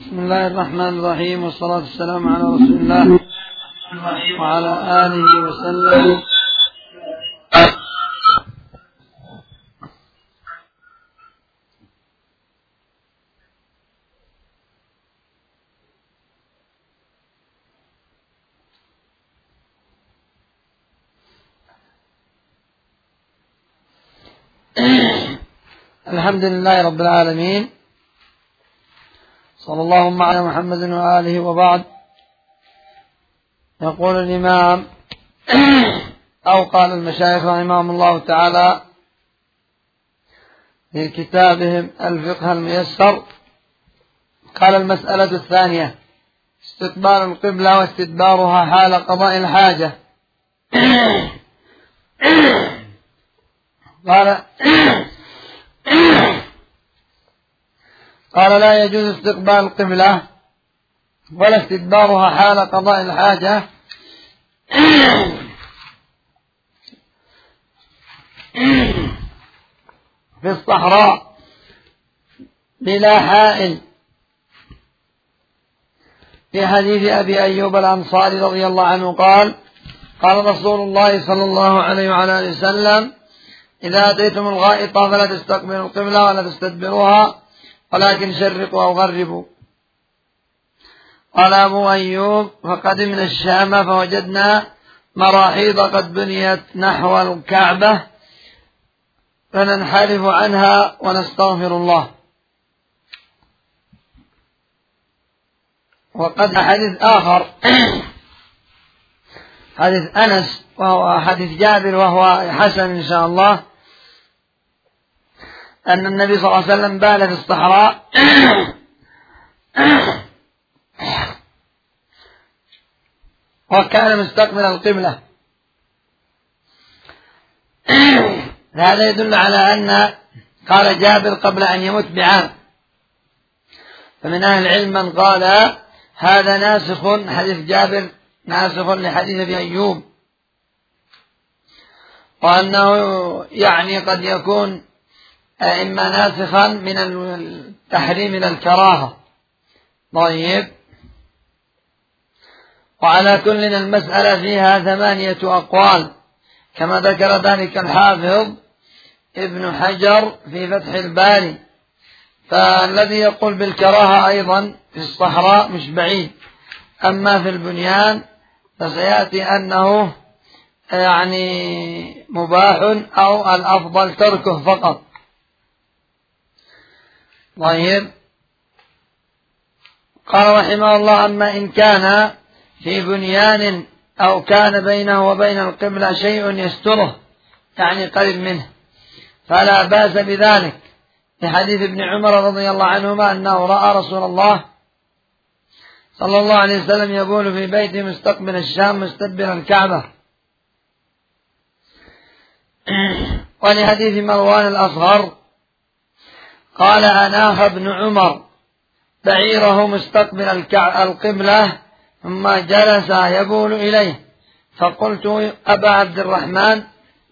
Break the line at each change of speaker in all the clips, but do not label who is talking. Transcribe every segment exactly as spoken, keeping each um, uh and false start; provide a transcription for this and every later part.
بسم الله الرحمن الرحيم، والصلاة والسلام على رسول الله وعلى آله وسلم. الحمد لله رب العالمين، صلى اللهم على محمد وآله وبعد. يقول الإمام أو قال المشايخ رحمهم الله تعالى في كتابهم الفقه الميسر، قال: المسألة الثانية استقبال القبلة واستدبارها حال قضاء الحاجة. قال قال لا يجوز استقبال القبلة ولا استدبارها حال قضاء الحاجة في الصحراء بلا حائل، في حديث أبي أيوب الأنصاري رضي الله عنه قال: قال رسول الله صلى الله عليه وعلى آله وسلم: إذا أتيتم الغائط فلا تستقبلوا القبلة ولا تستدبروها ولكن شرقوا أو غربوا. قال أبو أيوب: فقدمنا الشام فوجدنا مراحيض قد بنيت نحو الكعبة فننحرف عنها ونستغفر الله. وقد حديث آخر حديث أنس وهو حديث جابر وهو حسن إن شاء الله، أن النبي صلى الله عليه وسلم بال في الصحراء وكان مستقبل القبلة. هذا يدل على أن قال جابر قبل أن يموت بعام، فمن أهل العلم من قال هذا ناسخ، حديث جابر ناسخ لحديث أبي أيوب، وأنه يعني قد يكون إما ناسخا من التحريم إلى الكراهة. طيب، وعلى كل المسألة فيها ثمانية أقوال كما ذكر ذلك الحافظ ابن حجر في فتح الباري. فالذي يقول بالكراهة أيضا في الصحراء مش بعيد، أما في البنيان فسيأتي أنه يعني مباح أو الأفضل تركه فقط. طيب، قال رحمه الله: أما إن كان في بنيان أو كان بينه وبين القبلة شيء يستره، يعني قريب منه، فلا بأس بذلك، لحديث ابن عمر رضي الله عنهما أنه رأى رسول الله صلى الله عليه وسلم يبول في بيته مستقبل الشام مستدبر الكعبة. ولحديث مروان الأصغر قال: أناخ ابن عمر بعيره مستقبل القبلة ثم جلس يبول إليه، فقلت: أبا عبد الرحمن،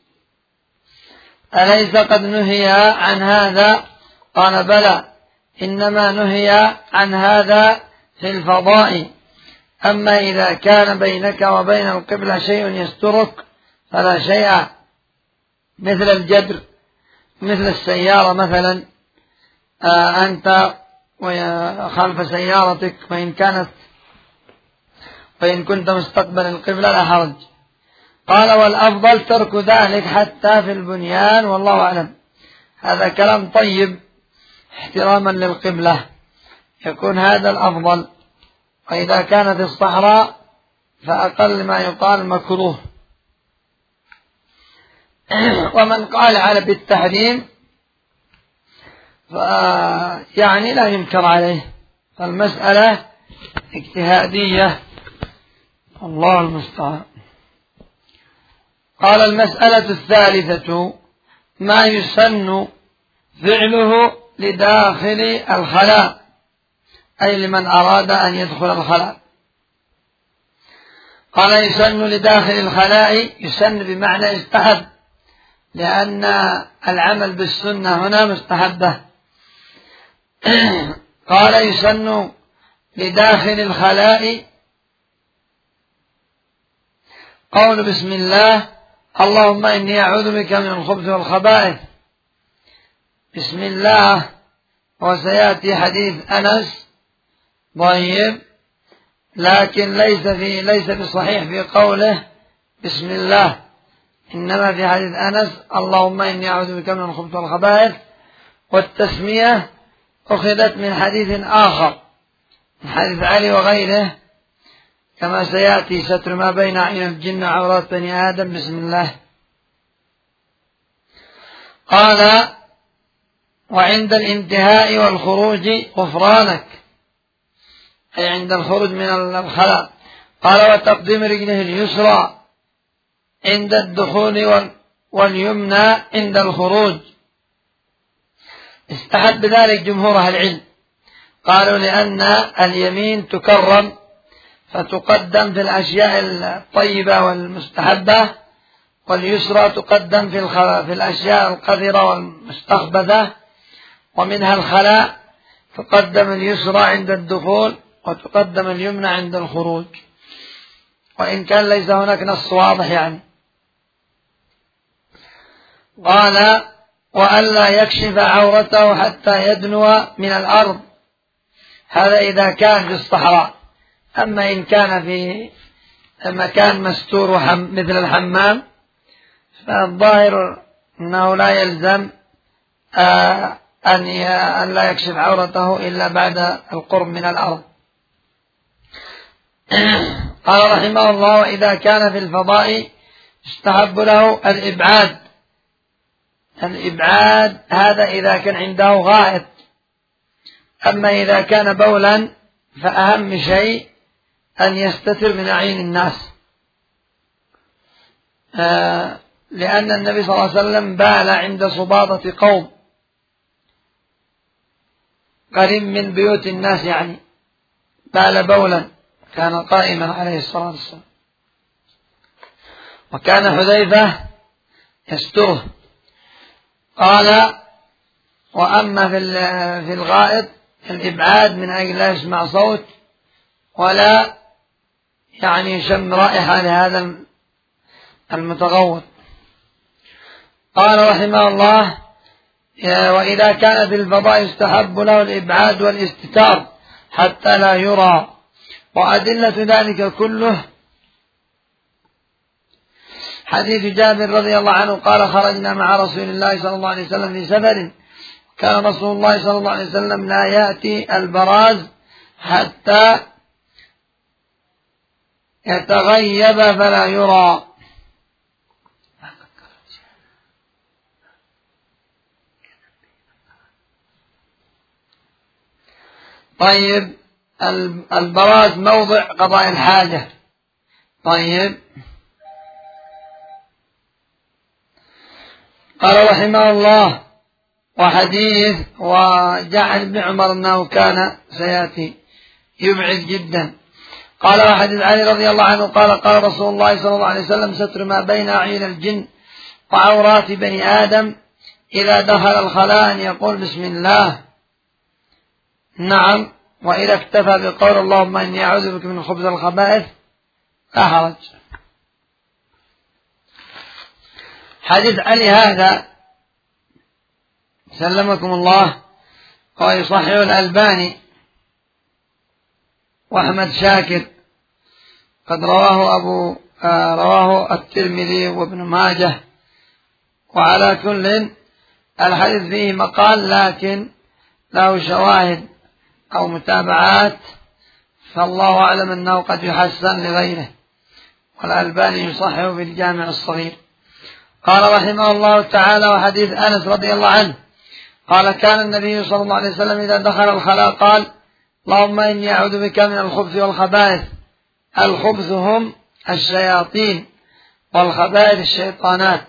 أليس قد نهي عن هذا؟ قال: بلى، إنما نهي عن هذا في الفضاء، أما إذا كان بينك وبين القبلة شيء يسترك فلا شيء، مثل الجدر، مثل السيارة مثلا، آه أنت خلف سيارتك، وإن كانت وإن كنت مستقبل القبلة لا حرج. قال: والأفضل ترك ذلك حتى في البنيان، والله أعلم. هذا كلام طيب احتراما للقبلة، يكون هذا الأفضل. وإذا كانت الصحراء فأقل ما يقال مكروه. ومن قال على بالتحريم يعني لا ينكر عليه، فالمسألة اجتهادية، الله المستعان. قال: المسألة الثالثة ما يسن فعله لداخل الخلاء، أي لمن أراد أن يدخل الخلاء. قال: يسن لداخل الخلاء، يسن بمعنى استحب، لأن العمل بالسنة هنا مستحبة. قال: يسن لداخل الخلاء قول بسم الله اللهم إني أعوذ بك من الخبث والخبائث. بسم الله، وسيأتي حديث أنس طيب، لكن ليس في ليس بصحيح في قوله بسم الله، إنما في حديث أنس اللهم إني أعوذ بك من الخبث والخبائث. والتسمية أخذت من حديث آخر، من حديث علي وغيره، كما سيأتي ستر ما بين أعين الجن وعورات بني آدم بسم الله. قال وعند الانتهاء والخروج غفرانك، أي عند الخروج من الخلاء. قال وتقديم رجله اليسرى عند الدخول واليمنى عند الخروج. استحب ذلك جمهور أهل العلم، قالوا لأن اليمين تكرم فتقدم في الأشياء الطيبة والمستحبة، واليسرى تقدم في, في الأشياء القذرة والمستخبثة، ومنها الخلاء تقدم اليسرى عند الدخول وتقدم اليمنى عند الخروج، وإن كان ليس هناك نص واضح يعني. قال وألا يكشف عورته حتى يدنو من الأرض، هذا إذا كان في الصحراء. أما إن كان في مكان مستور مثل الحمام فالظاهر أنه لا يلزم أن لا يكشف عورته إلا بعد القرب من الأرض. قال رحمه الله وإذا كان في الفضاء يستحب له الإبعاد. الإبعاد هذا إذا كان عنده غائط، أما إذا كان بولا فأهم شيء أن يستتر من أعين الناس، آه لأن النبي صلى الله عليه وسلم بال عند صباطة قوم قريب من بيوت الناس، يعني بال بولا، كان قائما عليه الصلاة والسلام، وكان حذيفة يستره. قال وأما في الغائط الإبعاد من أجل لا يسمع صوت ولا يعني يشم رائحة لهذا المتغوط. قال رحمه الله وإذا كان في الفضاء يستحب له الإبعاد والاستتار حتى لا يرى. وأدلة ذلك كله حديث جابر رضي الله عنه قال خرجنا مع رسول الله صلى الله عليه وسلم في سفر، كان رسول الله صلى الله عليه وسلم لا يأتي البراز حتى يتغيب فلا يرى. طيب البراز موضع قضاء الحاجة. طيب قال رحمه الله وحديث وجعل ابن عمر أنه كان سيأتي يبعد جدا. قال وحديث علي رضي الله عنه قال قال رسول الله صلى الله عليه وسلم ستر ما بين أعين الجن وعورات بني آدم إذا دخل الخلاء أن يقول بسم الله. نعم، وإذا اكتفى بقول اللهم إني أعوذ بك من الخبث والخبائث لا حرج. حديث علي هذا سلمكم الله ويصحح الألباني وأحمد شاكر، قد رواه أبو آه رواه الترمذي وابن ماجه، وعلى كل الحديث فيه مقال لكن له شواهد أو متابعات، فالله أعلم أنه قد يحسن لغيره، والألباني يصحح في الجامع الصغير. قال رحمه الله تعالى وحديث أنس رضي الله عنه قال كان النبي صلى الله عليه وسلم إذا دخل الخلاء قال اللهم إني أعوذ بك من الخبث والخبائث. الخبث هم الشياطين والخبائث الشيطانات.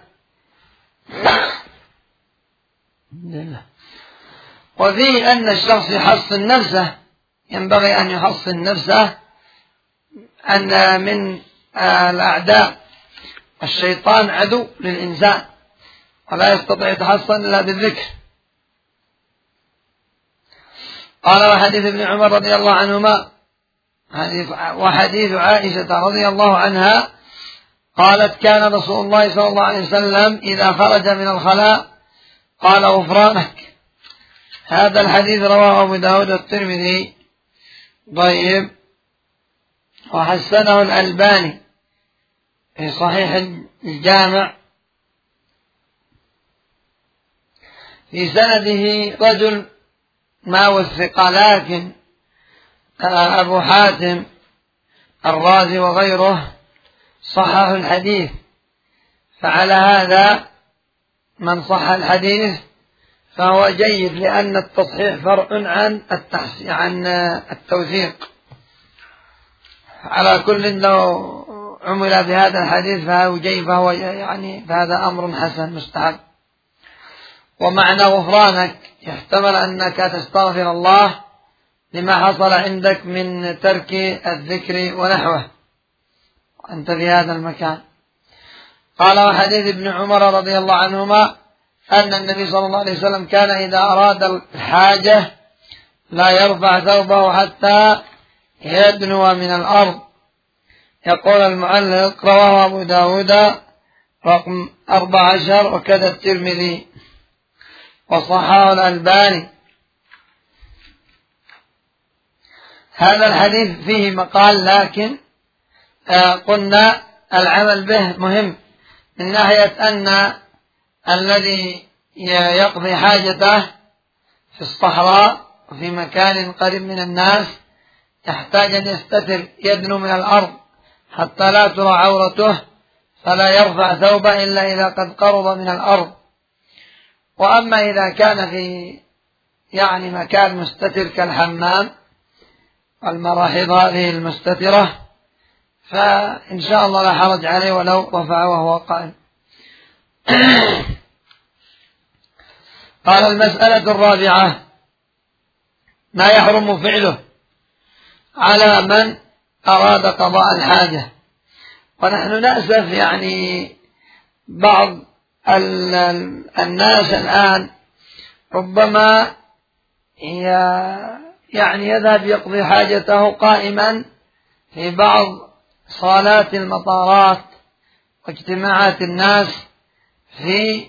وفيه أن الشخص يحصن نفسه، ينبغي أن يحصن نفسه أن من الأعداء الشيطان عدو للإنسان ولا يستطيع يتحصن إلا بالذكر. قال وحديث ابن عمر رضي الله عنهما وحديث عائشة رضي الله عنها قالت كان رسول الله صلى الله عليه وسلم إذا خرج من الخلاء قال غفرانك. هذا الحديث رواه أبو داود والترمذي. طيب، وحسنه الألباني في صحيح الجامع في سنده رجل ما وثق، لكن أبو حاتم الرازي وغيره صححوا الحديث، فعلى هذا من صح الحديث فهو جيد، لأن التصحيح فرع عن عن التوثيق. على كل لو عمل بهذا الحديث فهو جيد، فهو يعني فهذا أمر حسن مستحب. ومعنى غفرانك يحتمل أنك تستغفر الله لما حصل عندك من ترك الذكر ونحوه وأنت في هذا المكان. قال وحديث ابن عمر رضي الله عنهما أن النبي صلى الله عليه وسلم كان إذا أراد الحاجة لا يرفع ثوبه حتى يدنو من الأرض. يقول المعلق رواه أبو داود رقم أربع عشر وكذا الترمذي وصححه الألباني. هذا الحديث فيه مقال، لكن قلنا العمل به مهم من ناحية أن الذي يقضي حاجته في الصحراء وفي مكان قريب من الناس يحتاج أن يستتر يدنو من الأرض حتى لا ترى عورته، فلا يرفع ثوبه إلا إذا قد قرب من الأرض. وأما إذا كان في يعني مكان مستتر كالحمام والمراحيض هذه المستترة فإن شاء الله لا حرج عليه ولو رفع وهو قائم. قال المسألة الرابعة ما يحرم فعله على من أراد قضاء الحاجة. ونحن نأسف يعني بعض الناس الآن ربما يعني يذهب يقضي حاجته قائما في بعض صالات المطارات واجتماعات الناس في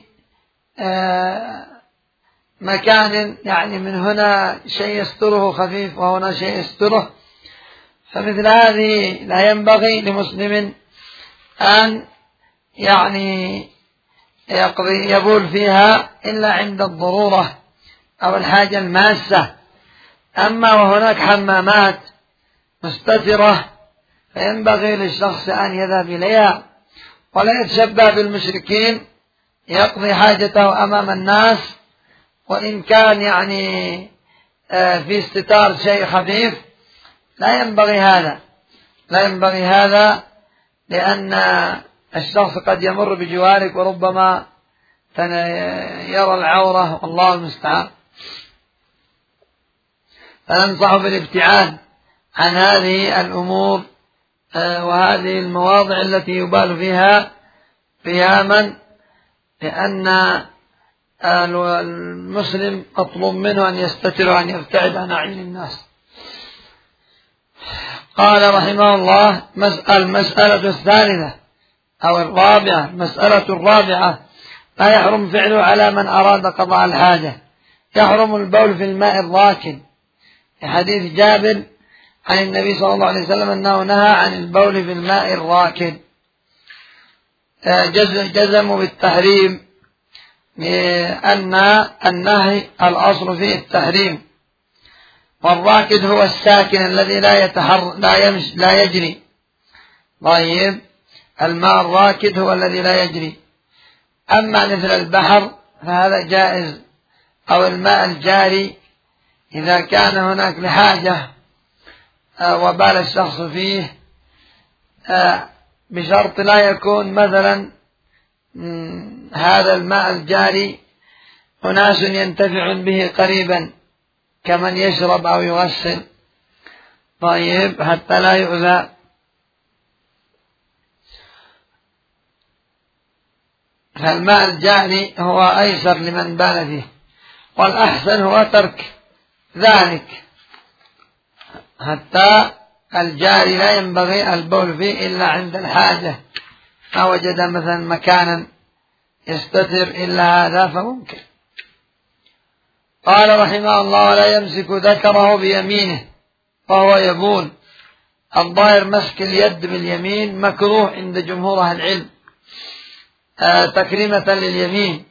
مكان يعني من هنا شيء يستره خفيف وهنا شيء يستره. فمثل هذه لا ينبغي لمسلم أن يعني يقضي يبول فيها إلا عند الضرورة أو الحاجة الماسة. أما وهناك حمامات مستترة فينبغي للشخص أن يذهب إليها ولا يتشبه بالمشركين يقضي حاجته أمام الناس، وإن كان يعني في استتار شيء خفيف لا ينبغي هذا لا ينبغي هذا لأن الشخص قد يمر بجوارك وربما يرى العورة والله المستعان. فننصح بالابتعاد عن هذه الأمور وهذه المواضع التي يبال فيها قياما، لأن المسلم مطلوب منه أن يستتر وأن يبتعد عن أعين الناس. قال رحمه الله المسألة الثالثة أو الرابعة المسألة الرابعة لا يحرم فعله على من أراد قضاء الحاجة. يحرم البول في الماء الراكد في حديث جابر عن النبي صلى الله عليه وسلم أنه نهى عن البول في الماء الراكد. جزموا بالتحريم لأن النهي الأصل فيه التحريم، والراكد هو الساكن الذي لا يتحر لا يمشي لا يجري. طيب، الماء الراكد هو الذي لا يجري. أما مثل البحر فهذا جائز، أو الماء الجاري إذا كان هناك لحاجة وبال الشخص فيه، بشرط لا يكون مثلا هذا الماء الجاري أناس ينتفع به قريبا كمن يشرب أو يغسل، طيب، حتى لا يؤذى. فالماء الجاري هو أيسر لمن بال فيه، والأحسن هو ترك ذلك حتى الجاري لا ينبغي البول فيه إلا عند الحاجة، ما وجد مثلا مكانا يستتر إلا هذا فممكن. قال رحمه الله: ولا يمسك ذكره بيمينه فهو يبول. الظاهر مسك اليد باليمين مكروه عند جمهور أهل العلم آه تكريمة لليمين،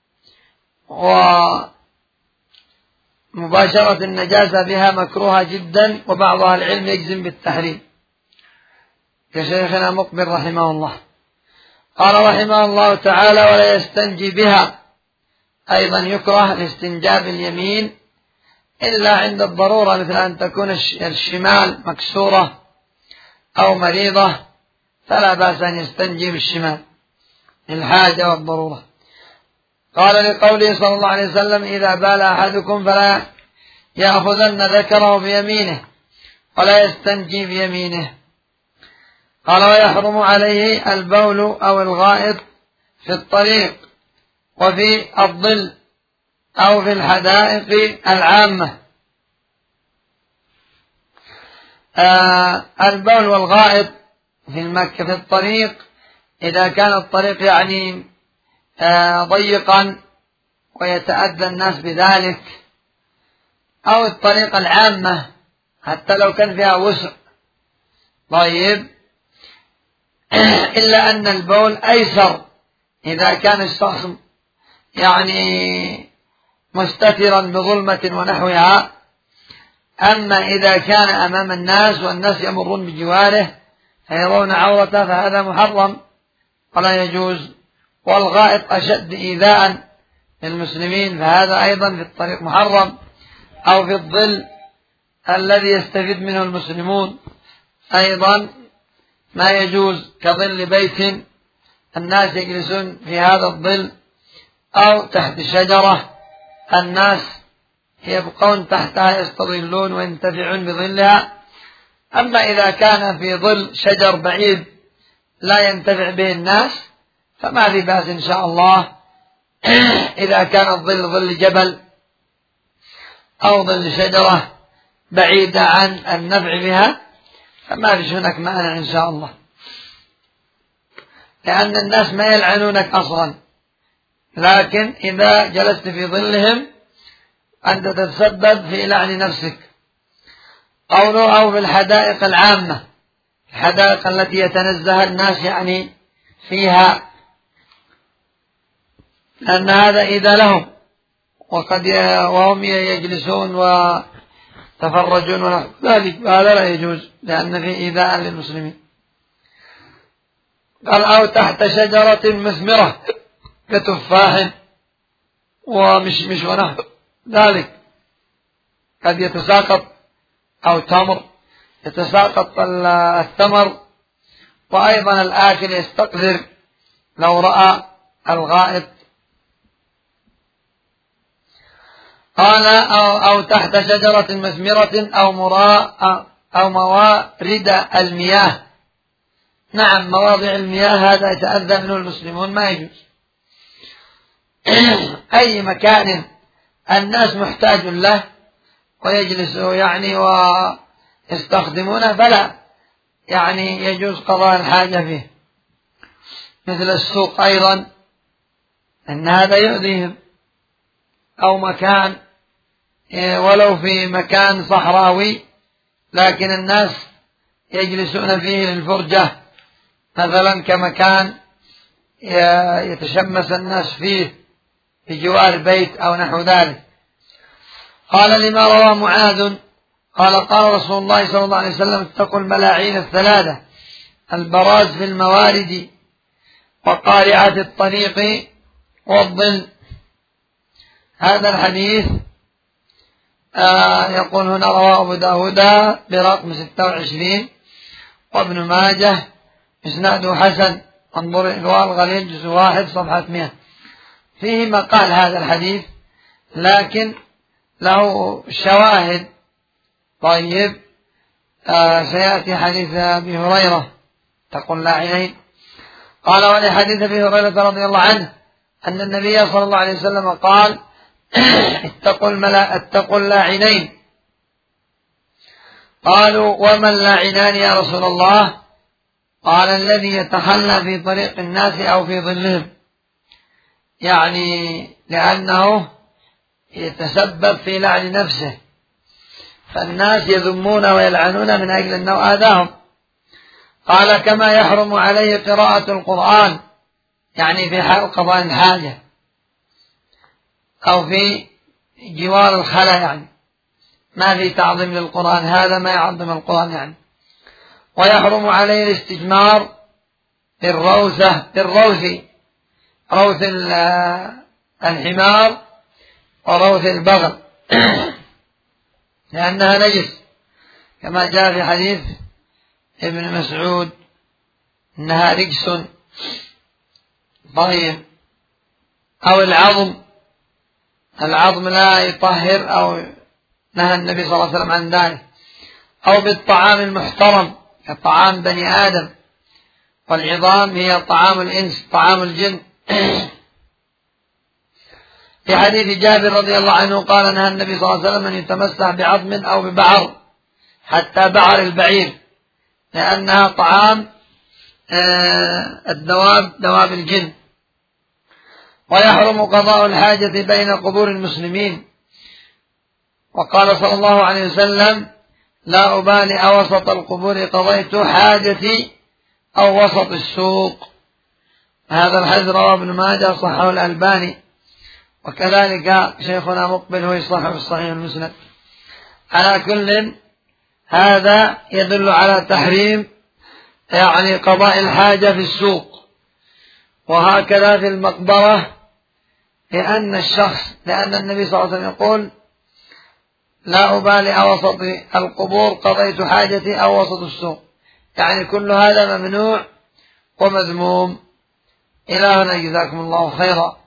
ومباشرة النجاسة بها مكروهة جدا، وبعض أهل العلم يجزم بالتحريم كشيخنا مقبل رحمه الله. قال رحمه الله تعالى: ولا يستنجي بها. أيضا يكره الاستنجاء باليمين إلا عند الضرورة، مثل أن تكون الشمال مكسورة أو مريضة فلا بأس أن يستنجي بالشمال الحاجة والضرورة. قال لقوله صلى الله عليه وسلم: إذا بال أحدكم فلا يأخذن ذكره بيمينه ولا يستنجي بيمينه. قال: ويحرم عليه البول أو الغائط في الطريق وفي الظل أو في الحدائق العامة. آه البول والغائط في المكة في الطريق إذا كان الطريق يعني آه ضيقا ويتأذى الناس بذلك، أو الطريق العامة حتى لو كان فيها وسع طيب، إلا أن البول أيسر إذا كان الشخص يعني مستترا بظلمة ونحوها. أما إذا كان أمام الناس والناس يمرون بجواره فيرون عورته فهذا محرم ولا يجوز. والغائط أشد إيذاء للمسلمين فهذا أيضا في الطريق محرم، أو في الظل الذي يستفيد منه المسلمون أيضا ما يجوز، كظل بيت الناس يجلسون في هذا الظل، أو تحت شجرة الناس يبقون تحتها يستظلون وينتفعون بظلها. أما إذا كان في ظل شجر بعيد لا ينتفع به الناس فما في بأس إن شاء الله. إذا كان الظل ظل جبل أو ظل شجرة بعيدة عن النفع بها فما فيش هناك مانع إن شاء الله، لأن الناس ما يلعنونك أصلا، لكن إذا جلست في ظلهم أنت تتسبب في لعن نفسك. قوله: أو في الحدائق العامة، الحدائق التي يتنزه الناس يعني فيها، لأن هذا إذا لهم وقد وهم يجلسون وتفرجون ونحو ذلك، هذا لا يجوز لأن فيه إيذاء للمسلمين. قال: أو تحت شجرة مثمرة كتفاح ومشمش ونحو ذلك، قد يتساقط، أو تمر يتساقط الثمر، وأيضا الآكل يستقذر لو رأى الغائط. قال: أو, أو تحت شجرة مثمرة أو مراء أو موارد المياه. نعم، مواضع المياه هذا يتأذى منه المسلمون ما يجوز. أي مكان الناس محتاج له ويجلسوا يعني ويستخدمونه فلا يعني يجوز قضاء الحاجة فيه، مثل السوق أيضا أن هذا يؤذيهم، أو مكان ولو في مكان صحراوي لكن الناس يجلسون فيه للفرجة، مثلا كمكان يتشمس الناس فيه في جوار بيت أو نحو ذلك. قال: لما روى معاذ قال: قال رسول الله صلى الله عليه وسلم: اتقوا الملاعين الثلاثة، البراز في الموارد وقارعة الطريق والظل. هذا الحديث آه يقول هنا رواه أبو داود برقم ستة وعشرين، وابن ماجه إسناده حسن، انظر إلواء الغليل جزء واحد صفحة مئة. فيه مقال هذا الحديث لكن له شواهد. طيب آه سيأتي حديث أبي هريرة تقول لا عينين. قال: ولحديث أبي هريرة رضي الله عنه أن النبي صلى الله عليه وسلم قال: اتقوا الملا اتقوا اللاعنين. قالوا وما اللاعنان يا رسول الله؟ قال الذي يتخلى في طريق الناس أو في ظلهم، يعني لأنه يتسبب في لعن نفسه، فالناس يذمون ويلعنون من أجل أنه آذاهم. قال كما يحرم عليه قراءة القرآن، يعني في حال قضاء الحاجة أو في جوار الخلا، يعني ما في تعظيم للقرآن، هذا ما يعظم القرآن يعني. ويحرم عليه الاستجمار بالروثة بالروث، روث الحمار وروث البغل لأنها نجس، كما جاء في حديث ابن مسعود إنها رجس. طيب، أو العظم، العظم لا يطهر، أو نهى النبي صلى الله عليه وسلم عن ذلك. أو بالطعام المحترم كطعام بني آدم، والعظام هي طعام الإنس طعام الجن. في حديث جابر رضي الله عنه قال نهى النبي صلى الله عليه وسلم أن يتمسح بعظم أو ببعر، حتى بعر البعير، لأنها طعام الدواب دواب الجن. ويحرم قضاء الحاجة بين قبور المسلمين، وقال صلى الله عليه وسلم لا أبالي أوسط القبور قضيت حاجتي أو وسط السوق. هذا الحديث رواه ابن ماجه صححه الألباني، وكذلك شيخنا مقبل هو يصحح في الصحيح المسند. على كل هذا يدل على تحريم يعني قضاء الحاجة في السوق، وهكذا في المقبرة، لأن الشخص لأن النبي صلى الله عليه وسلم يقول لا أبالي أوسط القبور قضيت حاجتي أو وسط السوق، يعني كل هذا ممنوع ومذموم. إلى هنا جزاكم الله خيرا.